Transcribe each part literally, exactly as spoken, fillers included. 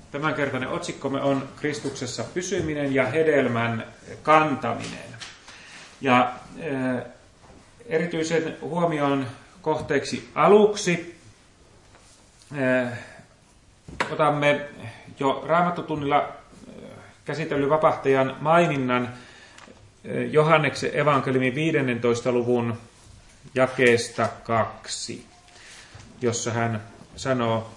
Tämänkertainen otsikkomme on Kristuksessa pysyminen ja hedelmän kantaminen. Ja äh, erityisen huomion kohteeksi aluksi äh, otamme jo Raamattutunnilla äh, käsitellyn vapahtajan maininnan äh, Johanneksen evankeliumin viidennentoista luvun jakeesta kaksi, jossa hän sanoo: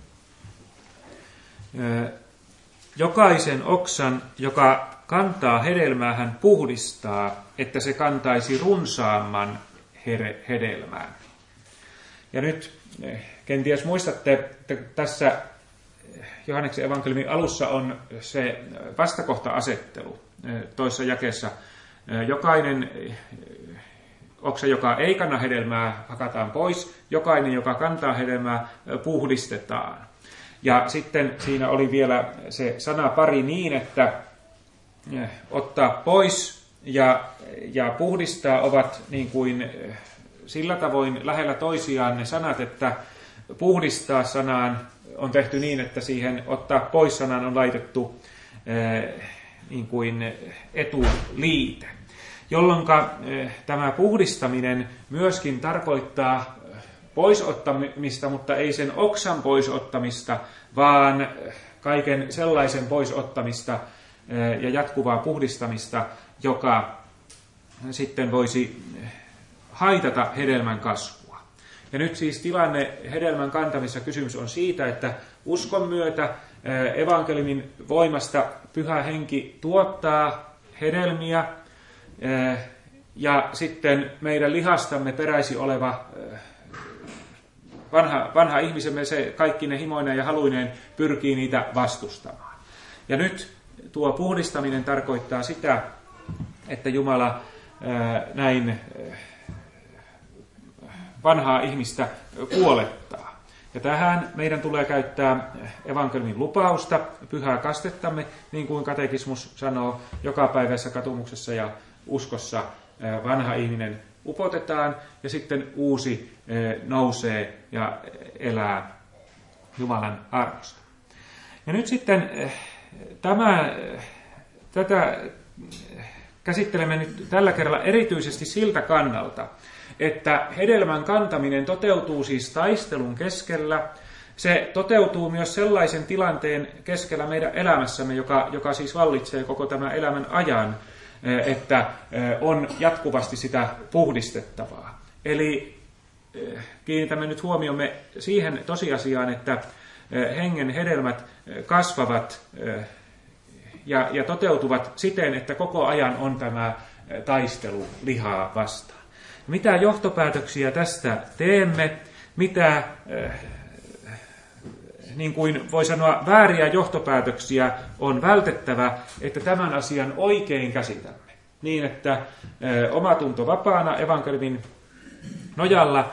jokaisen oksan, joka kantaa hedelmää, hän puhdistaa, että se kantaisi runsaamman hedelmän. Ja nyt kenties muistatte, että tässä Johanneksen evankeliumin alussa on se vastakohta-asettelu toisessa jakeessa. Jokainen oksa, joka ei kanna hedelmää, hakataan pois. Jokainen, joka kantaa hedelmää, puhdistetaan. Ja sitten siinä oli vielä se sana pari niin, että ottaa pois ja, ja puhdistaa ovat niin kuin sillä tavoin lähellä toisiaan ne sanat, että puhdistaa sanaan on tehty niin, että siihen ottaa pois sanaan on laitettu niin kuin etuliite, jolloin tämä puhdistaminen myöskin tarkoittaa poisottamista, mutta ei sen oksan poisottamista, vaan kaiken sellaisen poisottamista ja jatkuvaa puhdistamista, joka sitten voisi haitata hedelmän kasvua. Ja nyt siis tilanne hedelmän kantamisessa kysymys on siitä, että uskon myötä evankeliumin voimasta Pyhä Henki tuottaa hedelmiä, ja sitten meidän lihastamme peräisi oleva Vanha, vanha ihmisemme, se kaikkine himoineen ja haluineen pyrkii niitä vastustamaan. Ja nyt tuo puhdistaminen tarkoittaa sitä, että Jumala ää, näin ää, vanhaa ihmistä kuolettaa. Ja tähän meidän tulee käyttää evankeliumin lupausta, pyhää kastettamme, niin kuin katekismus sanoo, jokapäiväisessä katumuksessa ja uskossa ää, vanha ihminen upotetaan ja sitten uusi nousee ja elää Jumalan armosta. Ja nyt sitten tämä, tätä käsittelemme nyt tällä kerralla erityisesti siltä kannalta, että hedelmän kantaminen toteutuu siis taistelun keskellä. Se toteutuu myös sellaisen tilanteen keskellä meidän elämässämme, joka, joka siis vallitsee koko tämän elämän ajan, että on jatkuvasti sitä puhdistettavaa. Eli kiinnitämme nyt huomiomme siihen tosiasiaan, että hengen hedelmät kasvavat ja, ja toteutuvat siten, että koko ajan on tämä taistelu lihaa vastaan. Mitä johtopäätöksiä tästä teemme? Mitä, niin kuin voi sanoa, vääriä johtopäätöksiä on vältettävä, että tämän asian oikein käsitämme. Niin, että omatunto vapaana evankeliumin nojalla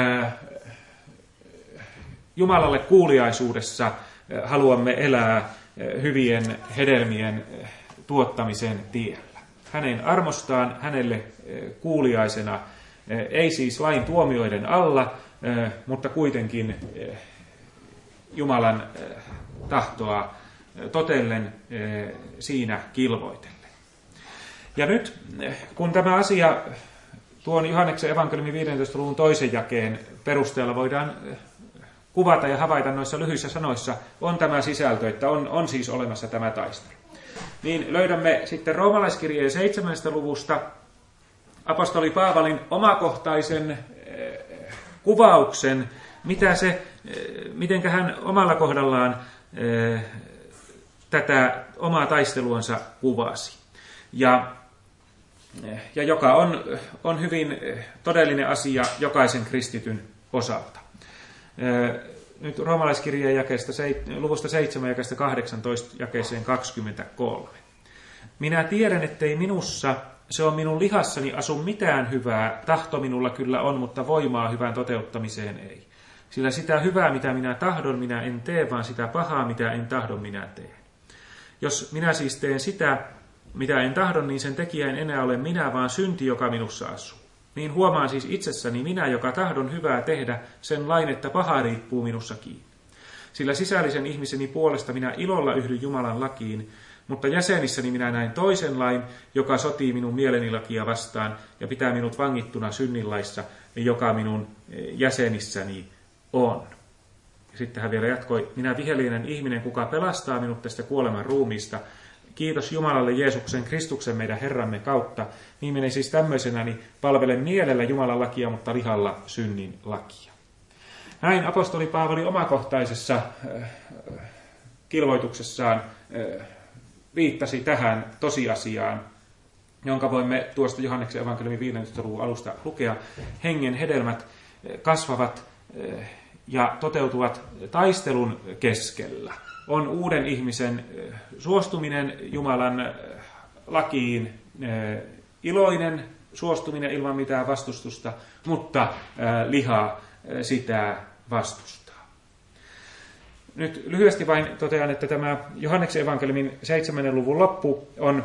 Jumalalle kuuliaisuudessa haluamme elää hyvien hedelmien tuottamisen tiellä. Hänen armostaan, hänelle kuuliaisena, ei siis lain tuomioiden alla, mutta kuitenkin Jumalan tahtoa totellen siinä kilvoitellen. Ja nyt, kun tämä asia tuon Johanneksen evankeliumin viidentoista luvun toisen jakeen perusteella voidaan kuvata ja havaita noissa lyhyissä sanoissa, on tämä sisältö, että on, on siis olemassa tämä taistelu. Niin löydämme sitten roomalaiskirjeen seitsemästä luvusta apostoli Paavalin omakohtaisen kuvauksen, mitä se, mitenkä hän omalla kohdallaan tätä omaa taisteluansa kuvasi. Ja, ja joka on, on hyvin todellinen asia jokaisen kristityn osalta. Nyt roomalaiskirjeen jakeesta, luvusta seitsemän jakeesta kahdeksantoista jakeeseen kaksikymmentäkolme. Minä tiedän, ettei minussa, se on minun lihassani, asu mitään hyvää, tahto minulla kyllä on, mutta voimaa hyvän toteuttamiseen ei. Sillä sitä hyvää, mitä minä tahdon, minä en tee, vaan sitä pahaa, mitä en tahdon, minä teen. Jos minä siis teen sitä, mitä en tahdon, niin sen tekijä en enää ole minä, vaan synti, joka minussa asuu. Niin huomaan siis itsessäni minä, joka tahdon hyvää tehdä, sen lain, että paha riippuu minussa kiinni. sillä sisällisen ihmiseni puolesta minä ilolla yhdyn Jumalan lakiin, mutta jäsenissäni minä näin toisen lain, joka sotii minun mieleni lakia vastaan ja pitää minut vangittuna synninlaissa, joka minun jäsenissäni on. Ja sitten hän vielä jatkoi, minä viheliäinen ihminen, kuka pelastaa minut tästä kuoleman ruumiista. Kiitos Jumalalle Jeesuksen Kristuksen meidän Herramme kautta. Niin minä siis tämmöisenäni palvelen mielellä Jumalan lakia, mutta lihalla synnin lakia. Näin apostoli Paavali omakohtaisessa äh, kilvoituksessaan äh, viittasi tähän tosiasiaan, jonka voimme tuosta Johanneksen evankeliumin viidentoista luvun alusta lukea. Hengen hedelmät kasvavat äh, ja toteutuvat taistelun keskellä. On uuden ihmisen suostuminen Jumalan lakiin, iloinen suostuminen ilman mitään vastustusta, mutta liha sitä vastustaa. Nyt lyhyesti vain totean, että tämä Johanneksen evankeliumin seitsemännen luvun loppu on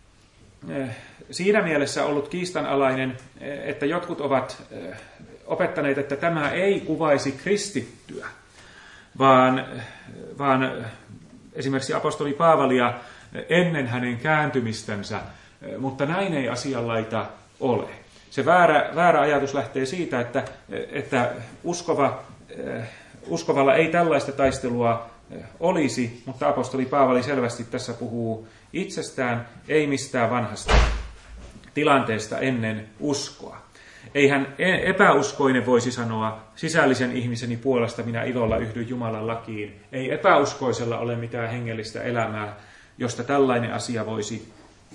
siinä mielessä ollut kiistanalainen, että jotkut ovat opettaneet, että tämä ei kuvaisi kristittyä, vaan, vaan esimerkiksi apostoli Paavalia ennen hänen kääntymistänsä, mutta näin ei asianlaita ole. Se väärä, väärä ajatus lähtee siitä, että, että uskova, uskovalla ei tällaista taistelua olisi, mutta apostoli Paavali selvästi tässä puhuu itsestään, ei mistään vanhasta tilanteesta ennen uskoa. Eihän epäuskoinen voisi sanoa, sisällisen ihmiseni puolesta minä ilolla yhdyn Jumalan lakiin. Ei epäuskoisella ole mitään hengellistä elämää, josta tällainen asia voisi,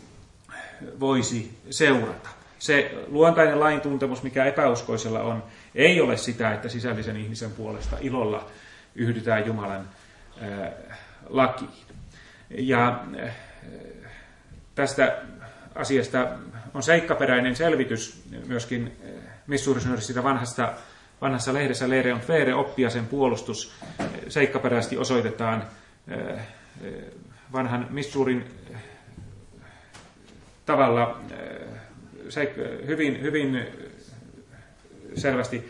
voisi seurata. Se luontainen lain tuntemus, mikä epäuskoisella on, ei ole sitä, että sisällisen ihmisen puolesta ilolla yhdytään Jumalan äh, lakiin. Ja äh, tästä asiasta on seikkaperäinen selvitys myöskin Missouri-Synodissa vanhasta vanhassa lehdessä Lere und Fere, Oppiasen puolustus. Seikkaperäisesti osoitetaan vanhan Missourin tavalla hyvin, hyvin selvästi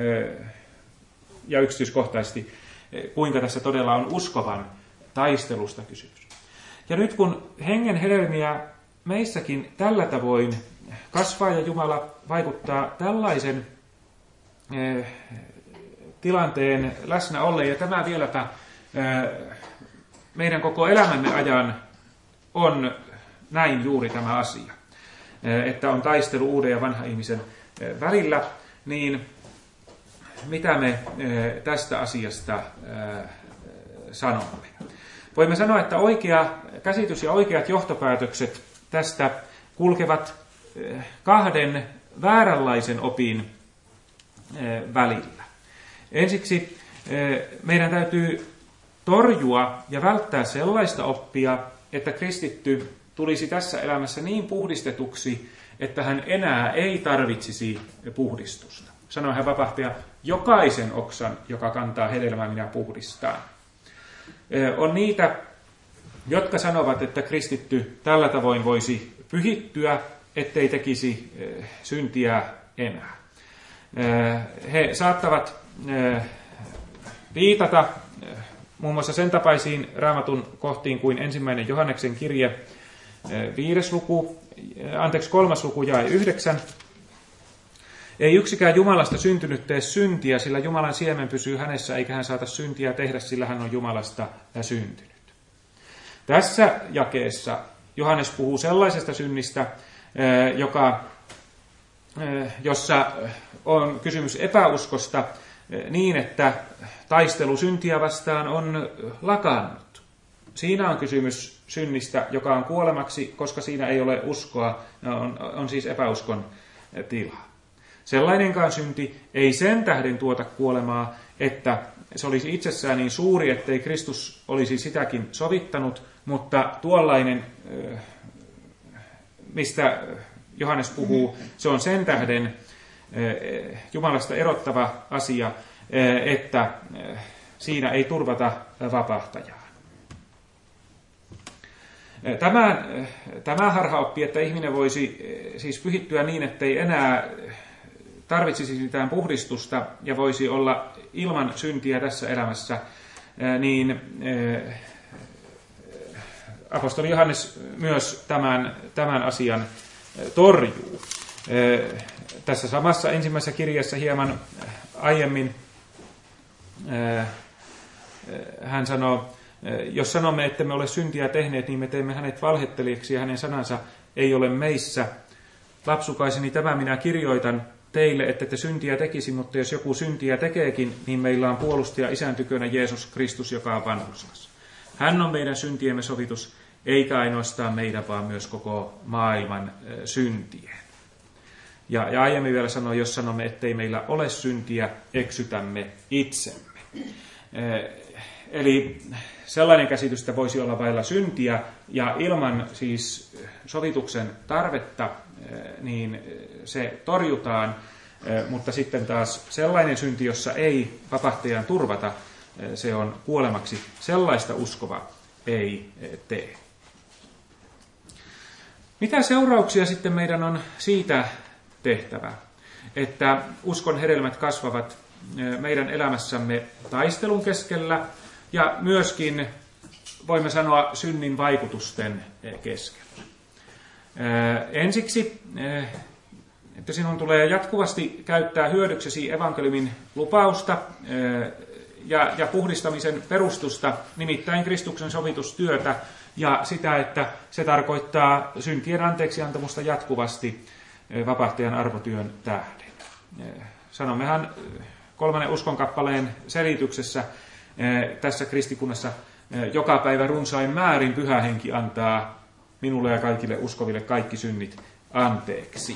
ja yksityiskohtaisesti, kuinka tässä todella on uskovan taistelusta kysymys. Ja nyt kun hengen hedelmiä meissäkin tällä tavoin kasvaa ja Jumala vaikuttaa tällaisen eh, tilanteen läsnä ollen, ja tämä vieläpä eh, meidän koko elämämme ajan on näin juuri tämä asia, eh, että on taistelu uuden ja vanhan ihmisen eh, välillä, niin mitä me eh, tästä asiasta eh, sanomme? Voimme sanoa, että oikea käsitys ja oikeat johtopäätökset tästä kulkevat kahden vääränlaisen opin välillä. Ensiksi meidän täytyy torjua ja välttää sellaista oppia, että kristitty tulisi tässä elämässä niin puhdistetuksi, että hän enää ei tarvitsisi puhdistusta. Sanoi hän vapahtaja, jokaisen oksan, joka kantaa hedelmää, minä puhdistaan. On niitä, jotka sanovat, että kristitty tällä tavoin voisi pyhittyä, ettei tekisi syntiä enää. He saattavat viitata muun muassa sen tapaisiin Raamatun kohtiin kuin ensimmäinen Johanneksen kirje, viides luku, anteeksi kolmas luku jae yhdeksän. Ei yksikään Jumalasta syntynyt tee syntiä, sillä Jumalan siemen pysyy hänessä, eikä hän saata syntiä tehdä, sillä hän on Jumalasta syntynyt. Tässä jakeessa Johannes puhuu sellaisesta synnistä, joka, jossa on kysymys epäuskosta niin, että taistelu syntiä vastaan on lakannut. Siinä on kysymys synnistä, joka on kuolemaksi, koska siinä ei ole uskoa, on, on siis epäuskon tila. Sellainenkaan synti ei sen tähden tuota kuolemaa, että se olisi itsessään niin suuri, ettei Kristus olisi sitäkin sovittanut, mutta tuollainen, mistä Johannes puhuu, se on sen tähden Jumalasta erottava asia, että siinä ei turvata vapahtajaa. Tämä, tämä harhaoppi, että ihminen voisi siis pyhittyä niin, ettei enää tarvitsisi mitään puhdistusta ja voisi olla ilman syntiä tässä elämässä, niin apostoli Johannes myös tämän, tämän asian torjuu. Tässä samassa ensimmäisessä kirjassa hieman aiemmin hän sanoo, jos sanomme, että me ole syntiä tehneet, niin me teemme hänet valhettelijaksi ja hänen sanansa ei ole meissä. Lapsukaiseni, tämä minä kirjoitan teille, että te syntiä tekisi, mutta jos joku syntiä tekeekin, niin meillä on puolustaja Isän tykönä Jeesus Kristus, joka on vanhurskas. Hän on meidän syntiemme sovitus, eikä ainoastaan meidän, vaan myös koko maailman syntien. Ja, ja aiemmin vielä sanoi, jos sanomme, ettei meillä ole syntiä, eksytämme itsemme. Eli sellainen käsitystä voisi olla vailla syntiä, ja ilman siis sovituksen tarvetta, niin se torjutaan, mutta sitten taas sellainen synti, jossa ei vapahtajan turvata, se on kuolemaksi. Sellaista uskova ei tee. Mitä seurauksia sitten meidän on siitä tehtävä, että uskon hedelmät kasvavat meidän elämässämme taistelun keskellä ja myöskin, voimme sanoa, synnin vaikutusten keskellä? Ensiksi, että sinun tulee jatkuvasti käyttää hyödyksesi evankeliumin lupausta ja, ja puhdistamisen perustusta, nimittäin Kristuksen sovitustyötä, ja sitä, että se tarkoittaa syntien anteeksiantamusta jatkuvasti vapahtajan arvotyön tähden. Sanommehan kolmannen uskonkappaleen selityksessä tässä kristikunnassa, joka päivä runsain määrin Pyhä Henki antaa minulle ja kaikille uskoville kaikki synnit anteeksi.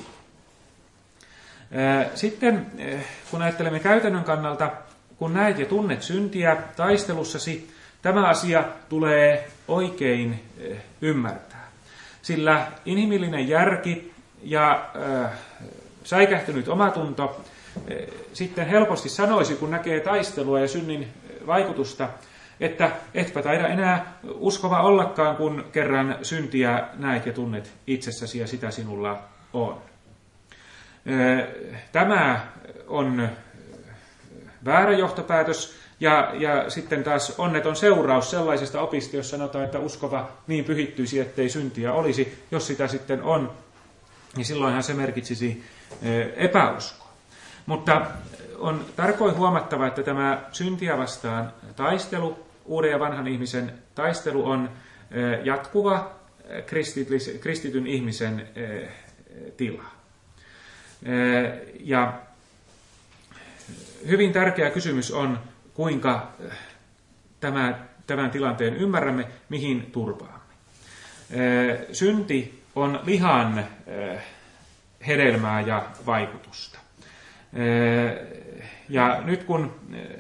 Sitten kun ajattelemme käytännön kannalta, kun näet ja tunnet syntiä taistelussasi, tämä asia tulee oikein ymmärtää. Sillä inhimillinen järki ja äh, säikähtynyt omatunto äh, sitten helposti sanoisi, kun näkee taistelua ja synnin vaikutusta, että etpä taida enää uskova ollakaan, kun kerran syntiä näet ja tunnet itsessäsi ja sitä sinulla on. Äh, tämä on väärä johtopäätös. Ja, ja sitten taas onneton seuraus sellaisesta opista, jos sanotaan, että uskova niin pyhittyisi, ettei syntiä olisi. Jos sitä sitten on, niin silloinhan se merkitsisi epäuskoa. Mutta on tarkoin huomattava, että tämä syntiä vastaan taistelu, uuden ja vanhan ihmisen taistelu on jatkuva kristityn ihmisen tila. Ja hyvin tärkeä kysymys on, kuinka tämä, tämän tilanteen ymmärrämme, mihin turvaamme. Synti on lihan hedelmää ja vaikutusta. Ja nyt kun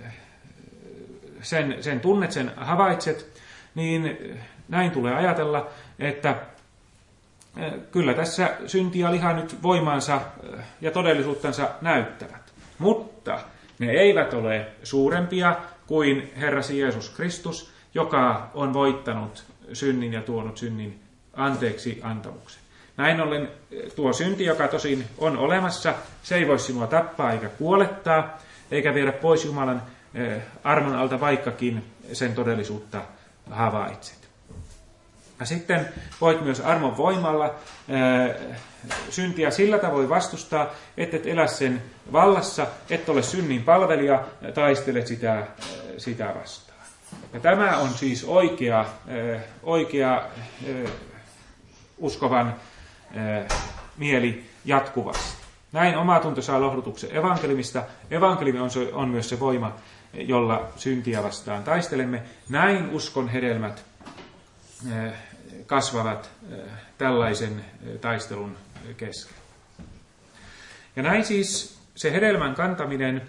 sen, sen tunnet, sen havaitset, niin näin tulee ajatella, että kyllä tässä synti ja liha nyt voimansa ja todellisuuttansa näyttävät. Mutta ne eivät ole suurempia kuin Herrasi Jeesus Kristus, joka on voittanut synnin ja tuonut synnin anteeksi antamuksen. Näin ollen tuo synti, joka tosin on olemassa, se ei voi sinua tappaa eikä kuolettaa, eikä viedä pois Jumalan armon alta, vaikkakin sen todellisuutta havaitset. Ja sitten voit myös armon voimalla syntiä sillä tavoin vastustaa, että et elä sen vallassa, et ole synnin palvelija, taistelet sitä, sitä vastaan. Ja tämä on siis oikea, oikea uskovan mieli jatkuvasti. Näin omatunto saa lohdutuksen evankeliumista. Evankeliumi on, se, on myös se voima, jolla syntiä vastaan taistelemme. Näin uskon hedelmät kasvavat tällaisen taistelun keskellä. Ja näin siis se hedelmän kantaminen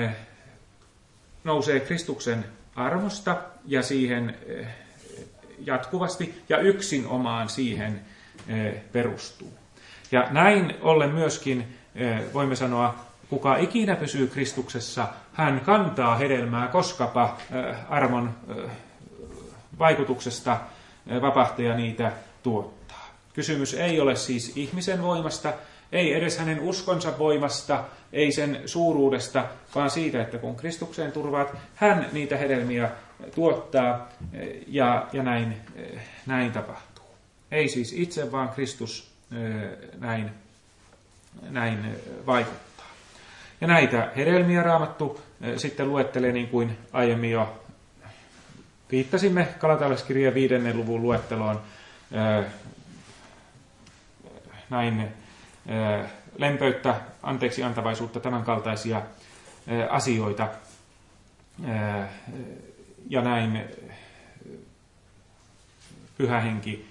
nousee Kristuksen armosta ja siihen jatkuvasti ja yksin omaan siihen perustuu. Ja näin ollen myöskin voimme sanoa, kuka ikinä pysyy Kristuksessa, hän kantaa hedelmää, koskapa armon vaikutuksesta vapahtaja niitä tuottaa. Kysymys ei ole siis ihmisen voimasta, ei edes hänen uskonsa voimasta, ei sen suuruudesta, vaan siitä, että kun Kristukseen turvaat, hän niitä hedelmiä tuottaa ja, ja näin, näin tapahtuu. Ei siis itse, vaan Kristus näin, näin vaikuttaa. Ja näitä hedelmiä Raamattu sitten luettelee, niin kuin aiemmin jo viittasimme Galatalaiskirjeen viidennen luvun luetteloon, näin lempöyttä, anteeksi antavaisuutta, tämän kaltaisia asioita. Ja näin Pyhä Henki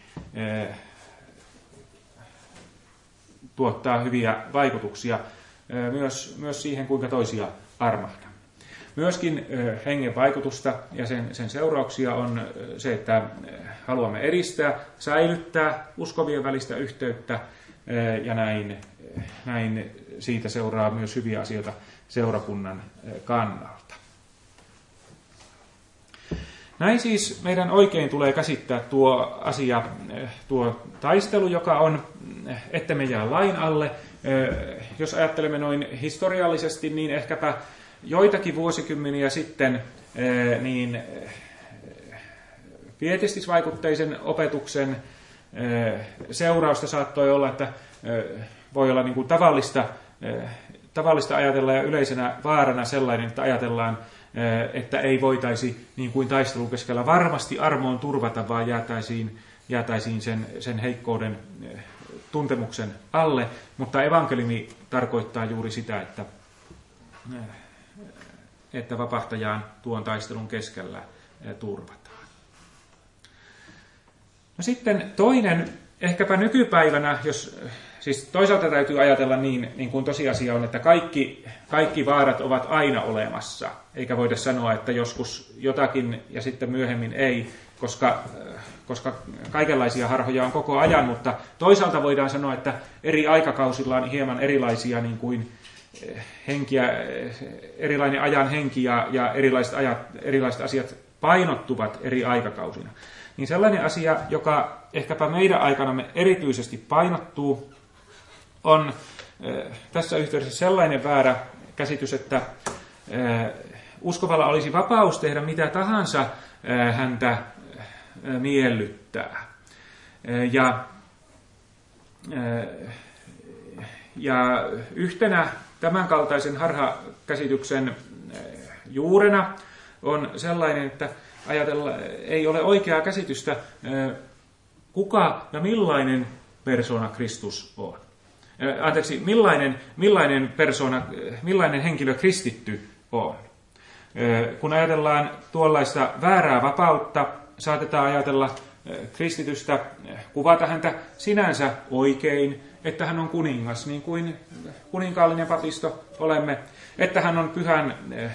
tuottaa hyviä vaikutuksia myös, myös siihen, kuinka toisia armahdamme. Myöskin hengen vaikutusta ja sen, sen seurauksia on se, että haluamme edistää, säilyttää uskovien välistä yhteyttä ja näin, näin siitä seuraa myös hyviä asioita seurakunnan kannalta. Näin siis meidän oikein tulee käsittää tuo asia, tuo taistelu, joka on, että me jää lain alle. Jos ajattelemme noin historiallisesti, niin ehkäpä joitakin vuosikymmeniä sitten niin pietistisvaikutteisen opetuksen seurausta saattoi olla, että voi olla niin kuin tavallista, tavallista ajatella ja yleisenä vaarana sellainen, että ajatellaan, että ei voitaisi niin kuin taistelun keskellä varmasti armoon turvata, vaan jäätäisiin, jäätäisiin sen, sen heikkouden tuntemuksen alle. Mutta evankeliumi tarkoittaa juuri sitä, että, että vapahtajaan tuon taistelun keskellä turvataan. No sitten toinen, ehkäpä nykypäivänä, jos siis toisaalta täytyy ajatella niin, niin kuin tosiasia on, että kaikki, kaikki vaarat ovat aina olemassa, eikä voida sanoa, että joskus jotakin ja sitten myöhemmin ei, koska, koska kaikenlaisia harhoja on koko ajan, mutta toisaalta voidaan sanoa, että eri aikakausilla on hieman erilaisia niin kuin henkiä, erilainen ajan henki ja, ja erilaiset, ajat, erilaiset asiat painottuvat eri aikakausina. Niin sellainen asia, joka ehkäpä meidän aikanamme erityisesti painottuu, on tässä yhteydessä sellainen väärä käsitys, että uskovalla olisi vapaus tehdä mitä tahansa häntä miellyttää. Ja, ja yhtenä tämänkaltaisen harhakäsityksen juurena on sellainen, että ajatella, ei ole oikeaa käsitystä, kuka ja millainen persona Kristus on. Anteeksi, millainen, millainen persona, millainen henkilö kristitty on. Kun ajatellaan tuollaista väärää vapautta, saatetaan ajatella kristitystä, kuvata häntä sinänsä oikein, että hän on kuningas, niin kuin kuninkaallinen papisto olemme, että hän on pyhän,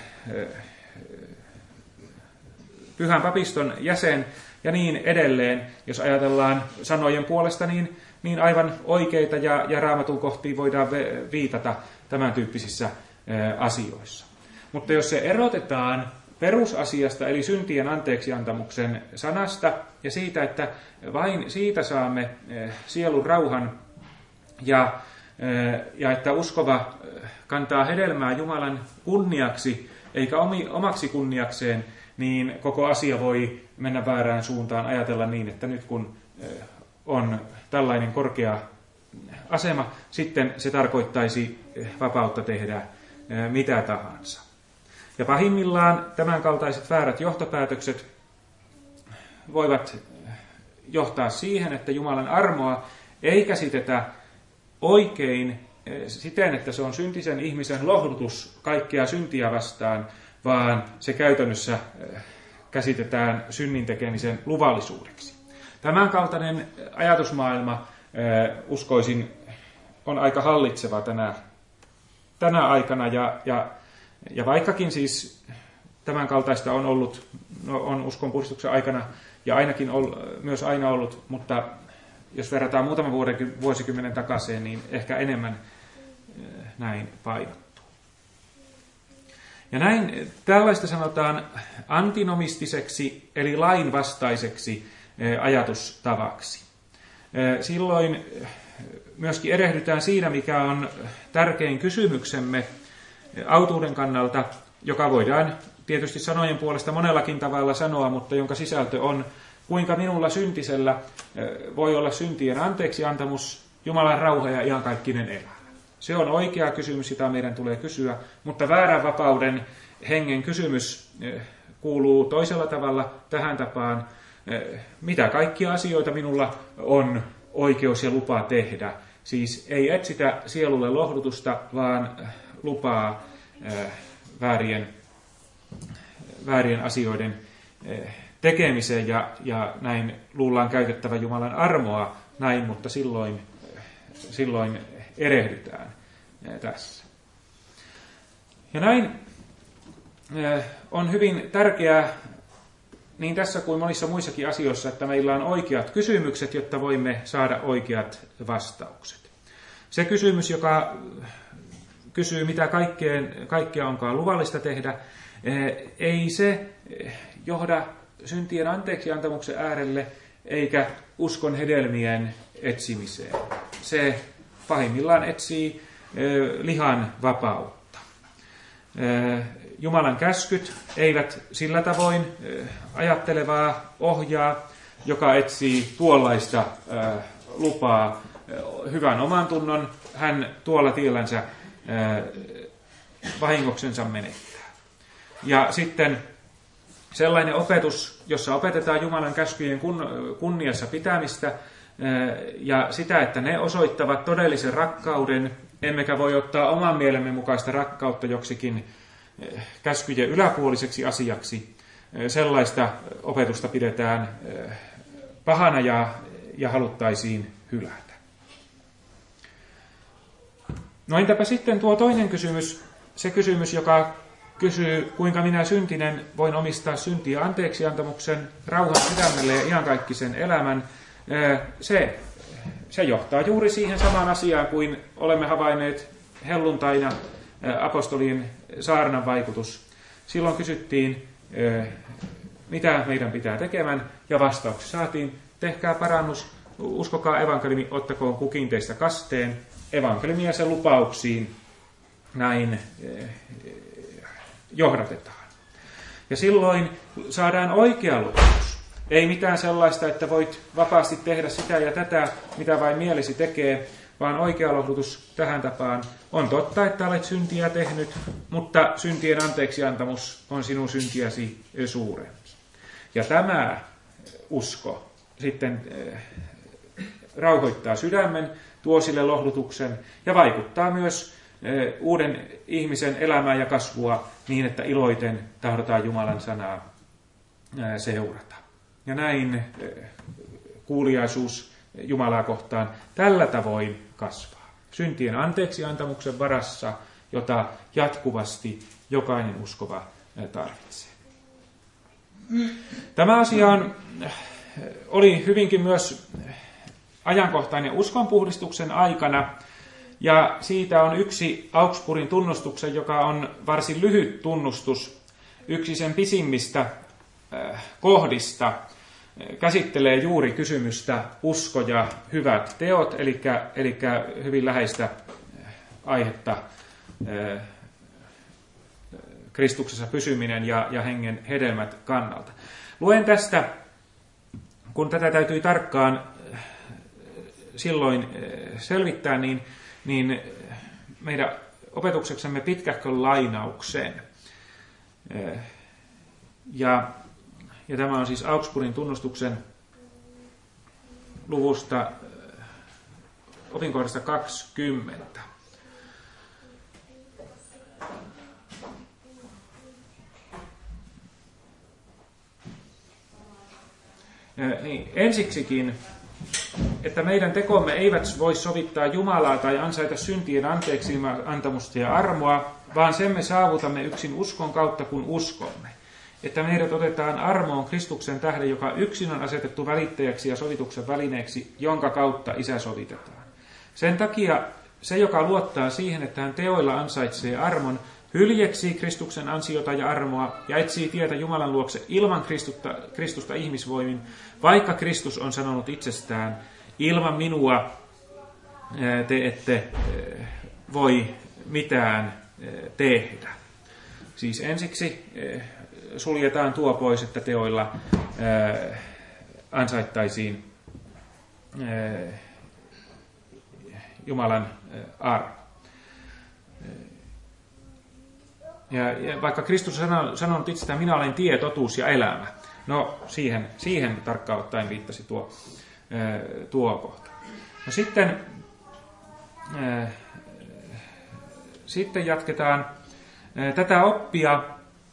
pyhän papiston jäsen ja niin edelleen. Jos ajatellaan sanojen puolesta, niin, niin aivan oikeita ja, ja Raamatun kohtiin voidaan viitata tämän tyyppisissä asioissa. Mutta jos se erotetaan perusasiasta, eli syntien anteeksiantamuksen sanasta ja siitä, että vain siitä saamme sielun rauhan ja, ja että uskova kantaa hedelmää Jumalan kunniaksi eikä omaksi kunniakseen, niin koko asia voi mennä väärään suuntaan, ajatella niin, että nyt kun on tällainen korkea asema, sitten se tarkoittaisi vapautta tehdä mitä tahansa. Ja pahimmillaan tämänkaltaiset väärät johtopäätökset voivat johtaa siihen, että Jumalan armoa ei käsitetä oikein siten, että se on syntisen ihmisen lohdutus kaikkea syntiä vastaan, vaan se käytännössä käsitetään synnin tekemisen luvallisuudeksi. Tämänkaltainen ajatusmaailma, uskoisin, on aika hallitseva tänä, tänä aikana, ja, ja, ja vaikkakin siis tämänkaltaista on ollut, no, on uskonpuhdistuksen aikana, ja ainakin ol, myös aina ollut, mutta jos verrataan muutaman vuoden, vuosikymmenen takaisin, niin ehkä enemmän näin painottuu. Ja näin tällaista sanotaan antinomistiseksi, eli lainvastaiseksi ajatustavaksi. Silloin myöskin erehdytään siinä, mikä on tärkein kysymyksemme autuuden kannalta, joka voidaan tietysti sanojen puolesta monellakin tavalla sanoa, mutta jonka sisältö on, kuinka minulla syntisellä voi olla syntien anteeksiantamus, Jumalan rauha ja iankaikkinen elämä. Se on oikea kysymys, jota meidän tulee kysyä, mutta väärän vapauden hengen kysymys kuuluu toisella tavalla tähän tapaan, mitä kaikkia asioita minulla on oikeus ja lupa tehdä. Siis ei etsitä sielulle lohdutusta, vaan lupaa väärien, väärien asioiden tekemiseen ja, ja näin luullaan käytettävä Jumalan armoa näin, mutta silloin, silloin erehdytään tässä. Ja näin on hyvin tärkeää niin tässä kuin monissa muissakin asioissa, että meillä on oikeat kysymykset, jotta voimme saada oikeat vastaukset. Se kysymys, joka kysyy, mitä kaikkeen, kaikkea onkaan luvallista tehdä, ei se johda syntien anteeksiantamuksen äärelle eikä uskon hedelmien etsimiseen. Se pahimmillaan etsii lihan vapautta. Jumalan käskyt eivät sillä tavoin ajattelevaa ohjaa, joka etsii tuollaista lupaa hyvän omantunnon. Hän tuolla tiellänsä vahingoksensa menettää. Ja sitten sellainen opetus, jossa opetetaan Jumalan käskyjen kunniassa pitämistä ja sitä, että ne osoittavat todellisen rakkauden, emmekä voi ottaa oman mielemme mukaista rakkautta joksikin käskyjen yläpuoliseksi asiaksi. Sellaista opetusta pidetään pahana ja, ja haluttaisiin hylätä. No entäpä sitten tuo toinen kysymys, se kysymys, joka kysyy, kuinka minä syntinen voin omistaa syntiä anteeksiantamuksen, rauhan sydämelle ja iankaikkisen elämän. Se, se johtaa juuri siihen samaan asiaan kuin olemme havainneet helluntaina apostolien saarnan vaikutus. Silloin kysyttiin, mitä meidän pitää tekemään, ja vastauksia saatiin, tehkää parannus, uskokaa evankeliumi, ottakoon kukin teistä kasteen, evankeliumia ja sen lupauksiin näin johdatetaan. Ja silloin saadaan oikea lupaus. Ei mitään sellaista, että voit vapaasti tehdä sitä ja tätä, mitä vain mielesi tekee, vaan oikea lohdutus tähän tapaan. On totta, että olet syntiä tehnyt, mutta syntien anteeksiantamus on sinun syntiäsi suurempi. Ja tämä usko sitten rauhoittaa sydämen, tuo sille lohdutuksen ja vaikuttaa myös uuden ihmisen elämään ja kasvua niin, että iloiten tahdotaan Jumalan sanaa seurata. Ja näin kuuliaisuus Jumalaa kohtaan tällä tavoin kasvaa. Syntien anteeksiantamuksen varassa, jota jatkuvasti jokainen uskova tarvitsee. Tämä asia on, oli hyvinkin myös ajankohtainen uskonpuhdistuksen aikana, ja siitä on yksi Augsburgin tunnustuksen, joka on varsin lyhyt tunnustus, yksi sen pisimmistä kohdista, käsittelee juuri kysymystä usko ja hyvät teot, eli, eli hyvin läheistä aihetta Kristuksessa pysyminen ja, ja hengen hedelmät kannalta. Luen tästä, kun tätä täytyy tarkkaan silloin selvittää, niin, niin meidän opetukseksemme pitkähkön lainauksen. Ja, ja tämä on siis Augsburgin tunnustuksen luvusta opinkohdasta kaksikymmentä. Niin, ensiksikin, että meidän tekomme eivät voi sovittaa Jumalaa tai ansaita syntien anteeksi antamusta ja armoa, vaan sen me saavutamme yksin uskon kautta, kun uskomme. Että meidät otetaan armoon Kristuksen tähden, joka yksin on asetettu välittäjäksi ja sovituksen välineeksi, jonka kautta Isä sovitetaan. Sen takia se, joka luottaa siihen, että hän teoilla ansaitsee armon, hyljeksii Kristuksen ansiota ja armoa ja etsii tietä Jumalan luokse ilman Kristusta, Kristusta ihmisvoimin, vaikka Kristus on sanonut itsestään, ilman minua te ette voi mitään tehdä. Siis ensiksi suljetaan tuo pois, että teoilla ansaittaisiin Jumalan armo. Ja, ja vaikka Kristus on sanonut itsestään, minä olen tie, totuus ja elämä. No siihen, siihen tarkkaan ottaen viittasi tuo, tuo kohta. No sitten, sitten jatketaan tätä oppia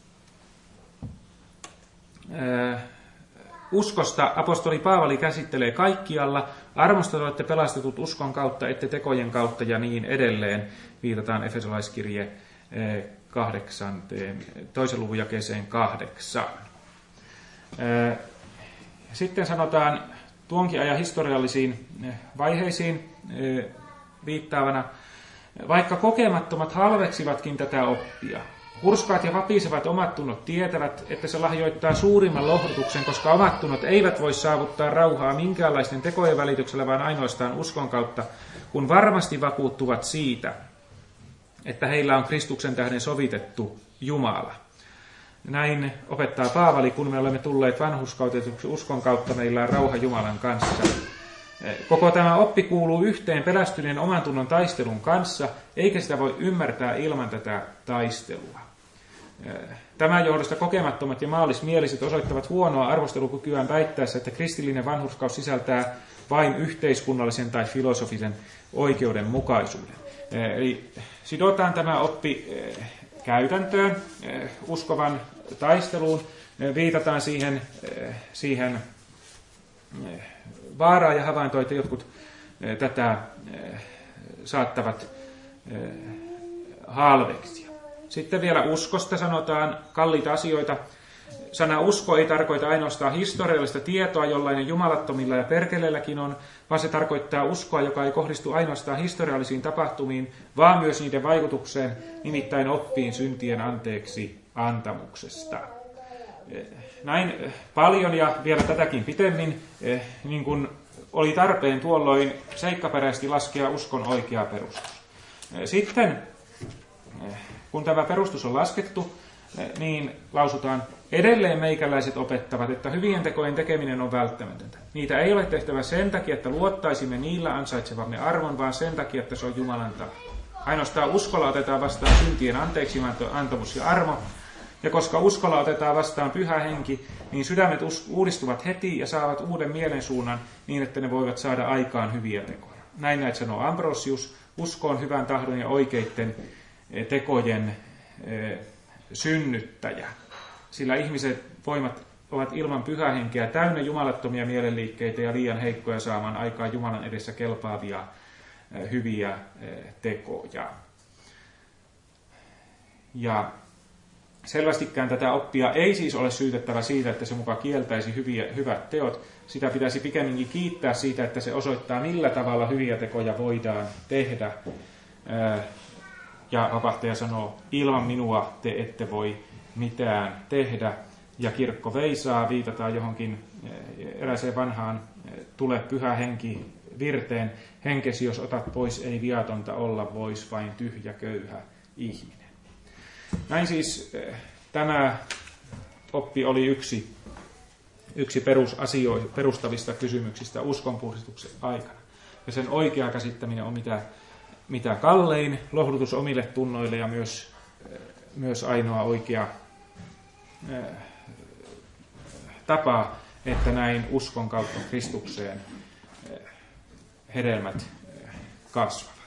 uskosta. Apostoli Paavali käsittelee kaikkialla. Armosta olette pelastetut uskon kautta, ette tekojen kautta ja niin edelleen. Viitataan Efesolaiskirje kahdeksanteen, toisen luvun jakeeseen kahdeksan. Sitten sanotaan tuonkin ajan historiallisiin vaiheisiin viittaavana, vaikka kokemattomat halveksivatkin tätä oppia. Hurskaat ja vapisevat omattunnot tietävät, että se lahjoittaa suurimman lohdutuksen, koska omattunnot eivät voi saavuttaa rauhaa minkäänlaisten tekojen välityksellä, vaan ainoastaan uskon kautta, kun varmasti vakuuttuvat siitä, että heillä on Kristuksen tähden sovitettu Jumala. Näin opettaa Paavali, kun me olemme tulleet vanhurskautetuksi uskon kautta, meillä on rauha Jumalan kanssa. Koko tämä oppi kuuluu yhteen pelästyneen omantunnon taistelun kanssa, eikä sitä voi ymmärtää ilman tätä taistelua. Tämän johdosta kokemattomat ja maallismieliset osoittavat huonoa arvostelukykyään väittäessä, että kristillinen vanhurskaus sisältää vain yhteiskunnallisen tai filosofisen oikeudenmukaisuuden. Eli sidotaan tämä oppi käytäntöön, uskovan taisteluun, viitataan siihen, siihen vaaraan ja havaintoon, että jotkut tätä saattavat halveksia. Sitten vielä uskosta sanotaan kalliita asioita. Sana usko ei tarkoita ainoastaan historiallista tietoa, jollainen jumalattomilla ja perkeleilläkin on, vaan se tarkoittaa uskoa, joka ei kohdistu ainoastaan historiallisiin tapahtumiin, vaan myös niiden vaikutukseen, nimittäin oppiin syntien anteeksi antamuksesta. Näin paljon ja vielä tätäkin pitemmin, niin kuin oli tarpeen tuolloin seikkaperäisesti laskea uskon oikea perustus. Sitten, kun tämä perustus on laskettu, niin lausutaan, edelleen meikäläiset opettavat, että hyvien tekojen tekeminen on välttämätöntä. Niitä ei ole tehtävä sen takia, että luottaisimme niillä ansaitsevamme arvon, vaan sen takia, että se on Jumalan tahto. Ainoastaan uskolla otetaan vastaan syntien anteeksi antamus ja armo, ja koska uskolla otetaan vastaan pyhä henki, niin sydämet uudistuvat heti ja saavat uuden mielensuunnan niin, että ne voivat saada aikaan hyviä tekoja. Näin näet sanoo Ambrosius, usko on hyvän tahdon ja oikeiden tekojen synnyttäjä. Sillä ihmiset voimat ovat ilman pyhää henkeä täynnä jumalattomia mielenliikkeitä ja liian heikkoja saamaan aikaan Jumalan edessä kelpaavia hyviä tekoja. Ja selvästikään tätä oppia ei siis ole syytettävä siitä, että se muka kieltäisi hyviä, hyvät teot. Sitä pitäisi pikemminkin kiittää siitä, että se osoittaa, millä tavalla hyviä tekoja voidaan tehdä. Ja vapahtaja sanoo, ilman minua te ette voi mitään tehdä. Ja kirkko veisaa, viitataan johonkin eräiseen vanhaan tule pyhä henki virteen. Henkesi, jos otat pois, ei viatonta olla vois, vain tyhjä köyhä ihminen. Näin siis tämä oppi oli yksi, yksi perusasio, perustavista kysymyksistä uskonpuhdistuksen aikana. Ja sen oikea käsittäminen on mitä, mitä kallein lohdutus omille tunnoille ja myös, myös ainoa oikea tapa, että näin uskon kautta Kristukseen hedelmät kasvavat.